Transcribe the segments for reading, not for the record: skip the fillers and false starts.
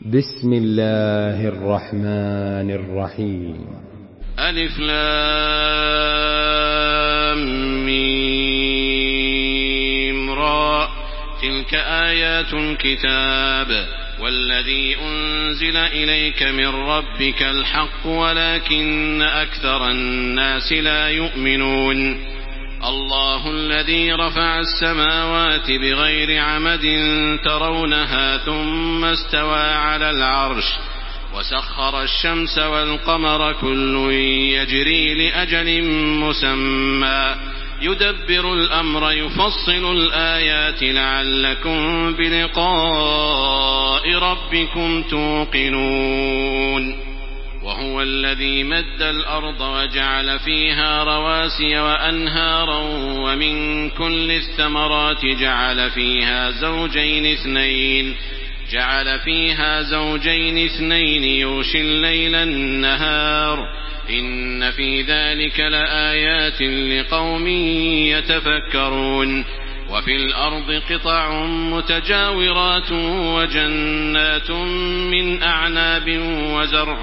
بسم الله الرحمن الرحيم. ألف لام ميم را تلك آيات الكتاب والذي أنزل إليك من ربك الحق ولكن أكثر الناس لا يؤمنون. الله الذي رفع السماوات بغير عمد ترونها ثم استوى على العرش وسخر الشمس والقمر كل يجري لأجل مسمى يدبر الأمر يفصل الآيات لعلكم بلقاء ربكم توقنون. وهو الذي مد الأرض وجعل فيها رواسي وأنهارا ومن كل الثمرات جعل فيها زوجين اثنين يغشي الليل النهار إن في ذلك لآيات لقوم يتفكرون. وفي الأرض قطع متجاورات وجنات من أعناب وزرع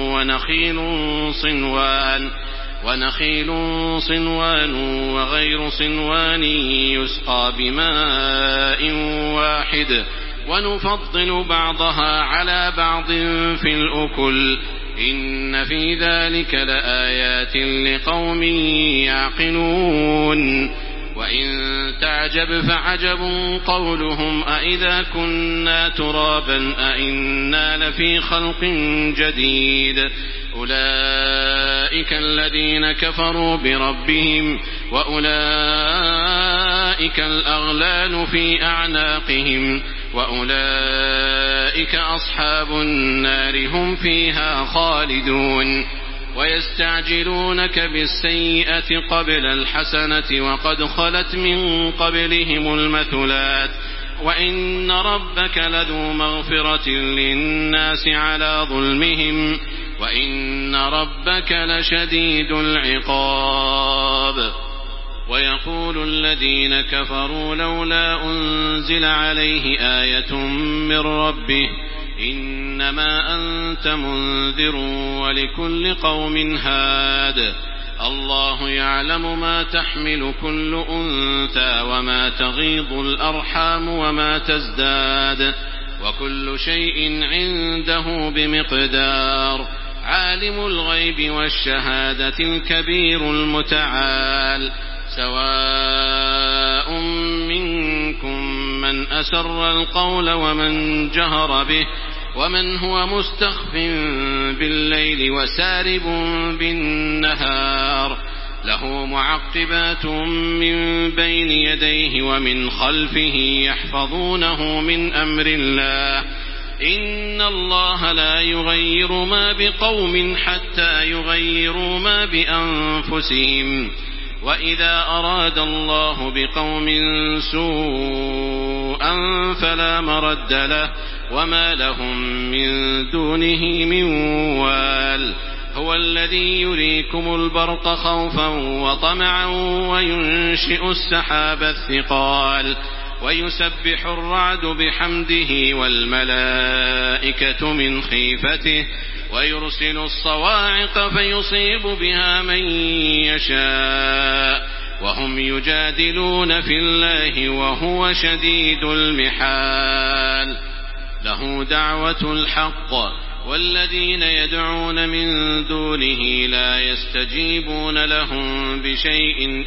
ونخيل صنوان وغير صنوان يسقى بماء واحد ونفضل بعضها على بعض في الأكل إن في ذلك لآيات لقوم يعقلون. وإن تعجب فعجب قولهم أإذا كنا ترابا أإنا لفي خلق جديد أولئك الذين كفروا بربهم وأولئك الأغلال في أعناقهم وأولئك أصحاب النار هم فيها خالدون. ويستعجلونك بالسيئة قبل الحسنة وقد خلت من قبلهم المثلات وإن ربك لذو مغفرة للناس على ظلمهم وإن ربك لشديد العقاب. ويقول الذين كفروا لولا أنزل عليه آية من ربه إنما أنت منذر ولكل قوم هاد الله يعلم ما تحمل كل أنثى وما تغيض الأرحام وما تزداد وكل شيء عنده بمقدار. عالم الغيب والشهادة الكبير المتعال سواء منكم من أسر القول ومن جهر به ومن هو مستخف بالليل وسارب بالنهار له معقبات من بين يديه ومن خلفه يحفظونه من أمر الله إن الله لا يغير ما بقوم حتى يغيروا ما بأنفسهم وإذا أراد الله بقوم سوءا فلا مرد له وما لهم من دونه من وال. هو الذي يريكم البرق خوفا وطمعا وينشئ السحاب الثقال ويسبح الرعد بحمده والملائكة من خيفته ويرسل الصواعق فيصيب بها من يشاء وهم يجادلون في الله وهو شديد المحال. له دعوة الحق والذين يدعون من دونه لا يستجيبون لهم بشيء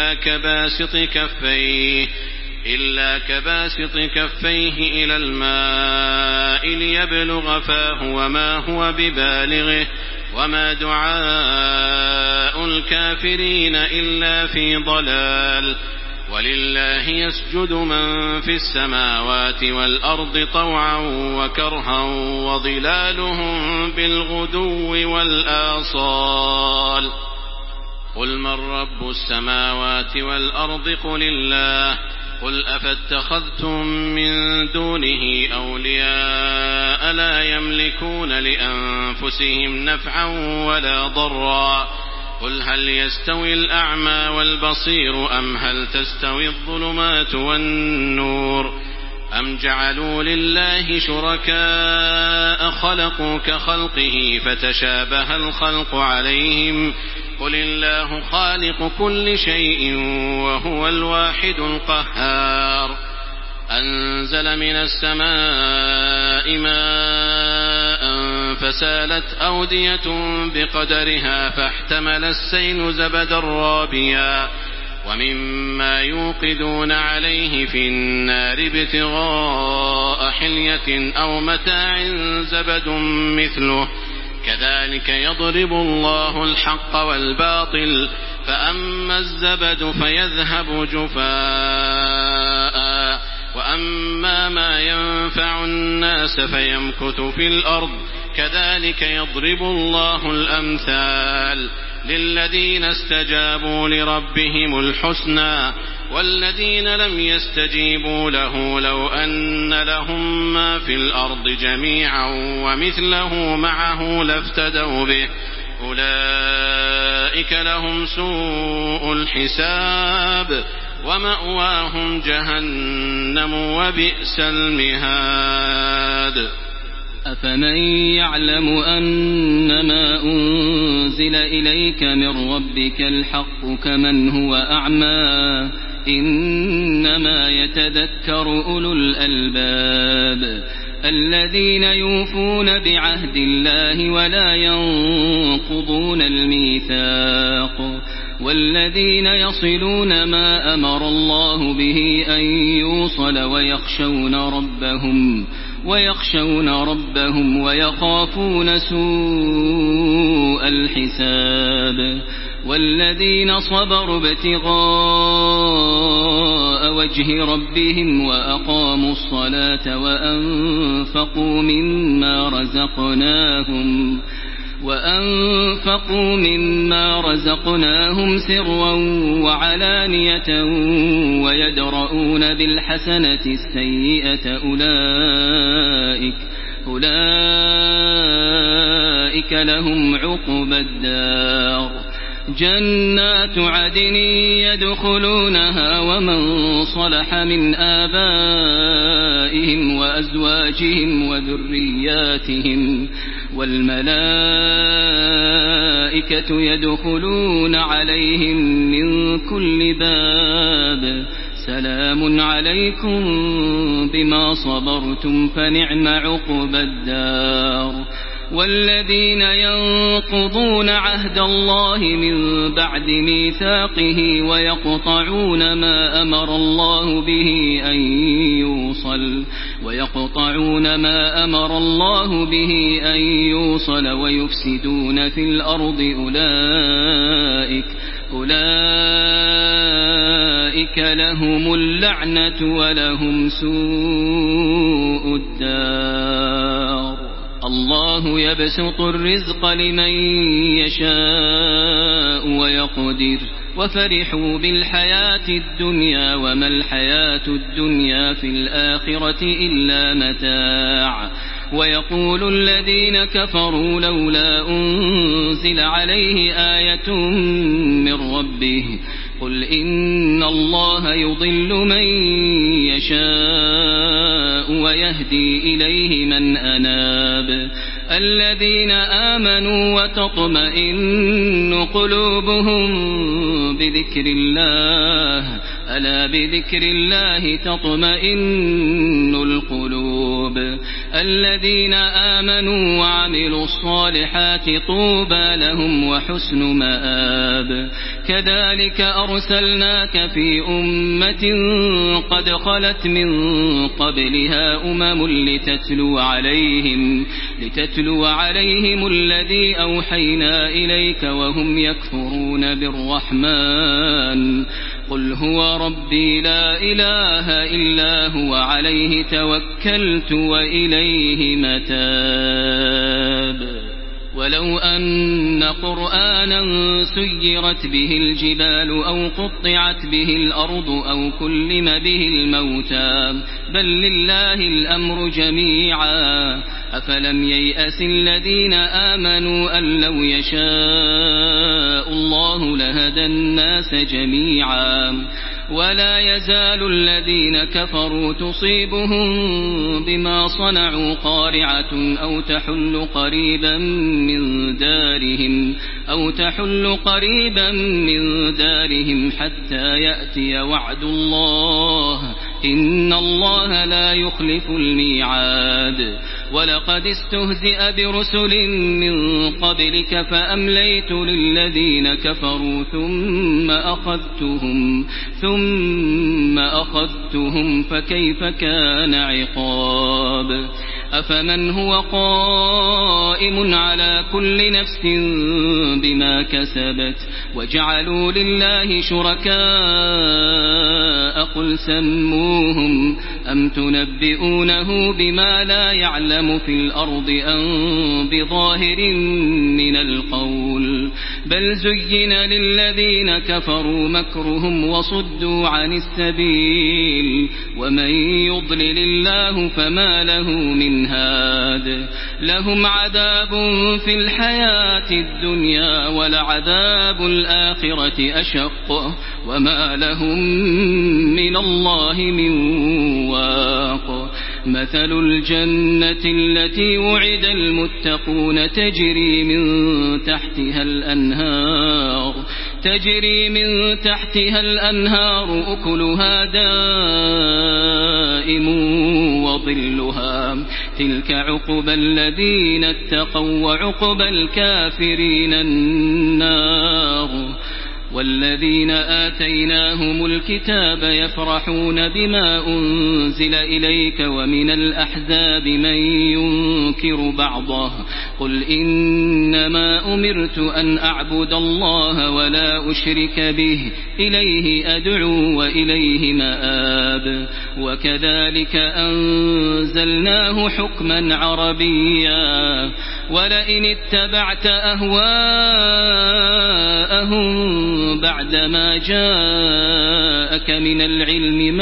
إلا كباسط كفيه إلى الماء ليبلغ فاه وما هو ببالغه وما دعاء الكافرين إلا في ضلال. ولله يسجد من في السماوات والأرض طوعا وكرها وظلالهم بالغدو والآصال. قل من رب السماوات والأرض قل الله قل أفاتخذتم من دونه أولياء لا يملكون لأنفسهم نفعا ولا ضرا قل هل يستوي الأعمى والبصير أم هل تستوي الظلمات والنور أم جعلوا لله شركاء خلقوا كخلقه فتشابه الخلق عليهم قل الله خالق كل شيء وهو الواحد القهار أنزل من السماء ماء فسالت أودية بقدرها فاحتمل السيل زبدا رابيا ومما يوقدون عليه في النار ابتغاء حلية أو متاع زبد مثله كذلك يضرب الله الحق والباطل فأما الزبد فيذهب جفاء وأما ما ينفع الناس فيمكث في الأرض كذلك يضرب الله الأمثال للذين استجابوا لربهم الحسنى والذين لم يستجيبوا له لو أن لهم ما في الأرض جميعا ومثله معه لافتدوا به أولئك لهم سوء الحساب ومأواهم جهنم وبئس المهاد أفمن يعلم أنما أنزل إليك من ربك الحق كمن هو أعمى إنما يتذكر أولو الألباب الذين يوفون بعهد الله ولا ينقضون الميثاق والذين يصلون ما أمر الله به أن يوصل ويخشون ربهم ويخافون سوء الحساب والذين صبروا ابتغاء وجه ربهم وأقاموا الصلاة وأنفقوا مما رزقناهم سرا وعلانية ويدرؤون بالحسنة السيئة أولئك لهم عقبى الدار جنات عدن يدخلونها ومن صلح من آبائهم وأزواجهم وذرياتهم والملائكة يدخلون عليهم من كل باب سلام عليكم بما صبرتم فنعم عقبى الدار والذين ينقضون عهد الله من بعد ميثاقه ويقطعون ما أمر الله به أن يوصل ويفسدون في الأرض أولئك لهم اللعنة ولهم سوء الدار الله يبسط الرزق لمن يشاء ويقدر وفرحوا بالحياة الدنيا وما الحياة الدنيا في الآخرة إلا متاع ويقول الذين كفروا لولا أنزل عليه آية من ربه قل إن الله يضل من يشاء ويهدي إليه من أناب الذين آمنوا وتطمئن قلوبهم بذكر الله ألا بذكر الله تطمئن القلوب الذين آمنوا وعملوا الصالحات طوبى لهم وحسن مآب كذلك أرسلناك في أمة قد خلت من قبلها أمم لتتلو عليهم الذي أوحينا إليك وهم يكفرون بالرحمن قل هو ربي لا إله إلا هو عليه توكلت وإليه متاب ولو أن قرآنا سيرت به الجبال أو قطعت به الأرض أو كلم به الموتى بل لله الأمر جميعا أفلم ييأس الذين آمنوا أن لو يشاء الله لهدى الناس جميعا ولا يزال الذين كفروا تصيبهم بما صنعوا قارعة أو تحل قريبا من دارهم حتى يأتي وعد الله إن الله لا يخلف الميعاد ولقد استهزئ برسل من قبلك فأمليت للذين كفروا ثم أخذتهم فكيف كان عقاب أفمن هو قائم على كل نفس بما كسبت وجعلوا لله شركاء قل سموهم أم تنبئونه بما لا يعلم في الأرض أم بظاهر من القول بل زين للذين كفروا مكرهم وصدوا عن السبيل ومن يضلل الله فما له من هاد لهم عذاب في الحياة الدنيا ولعذاب الآخرة أشق وما لهم من الله من واق مثل الجنة التي وعد المتقون تجري من تحتها الأنهار أكلها دائم وظلها تلك عقبى الذين اتقوا وعقبى الكافرين النار والذين آتيناهم الكتاب يفرحون بما أنزل إليك ومن الأحزاب من ينكر بعضه قل إنما أمرت أن أعبد الله ولا أشرك به إليه أدعو وإليه مآب وكذلك أنزلناه حكما عربيا ولئن اتبعت أهواءهم بعدما جاءك من العلم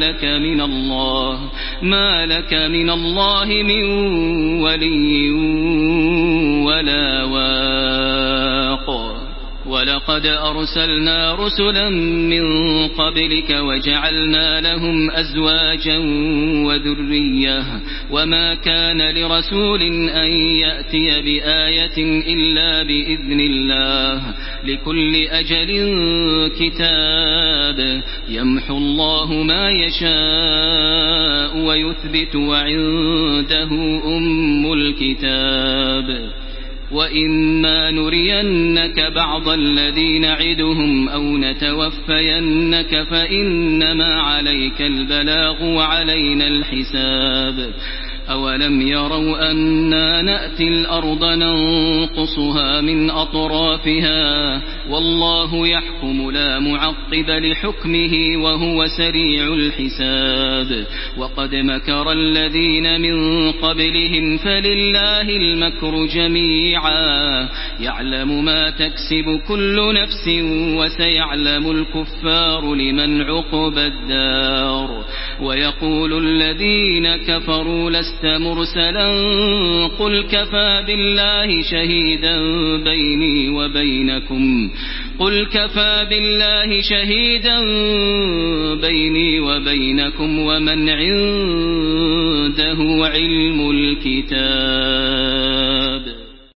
ما لك من الله من ولي ولا واق ولقد أرسلنا رسلا من قبلك وجعلنا لهم أزواجا وذرية وما كان لرسول أن يأتي بآية إلا بإذن الله لكل أجل كتاب يمحو الله ما يشاء ويثبت وعنده أم الكتاب وإما نرينك بعض الذي نعدهم أو نتوفينك فإنما عليك البلاغ وعلينا الحساب أولم يروا أنا نأتي الأرض ننقصها من أطرافها والله يحكم لا معقب لحكمه وهو سريع الحساب وقد مكر الذين من قبلهم فلله المكر جميعا يعلم ما تكسب كل نفس وسيعلم الكفار لمن عقبى الدار ويقول الذين كفروا لست مرسلا قل كفى بالله شهيدا بيني وبينكم ومن عنده علم الكتاب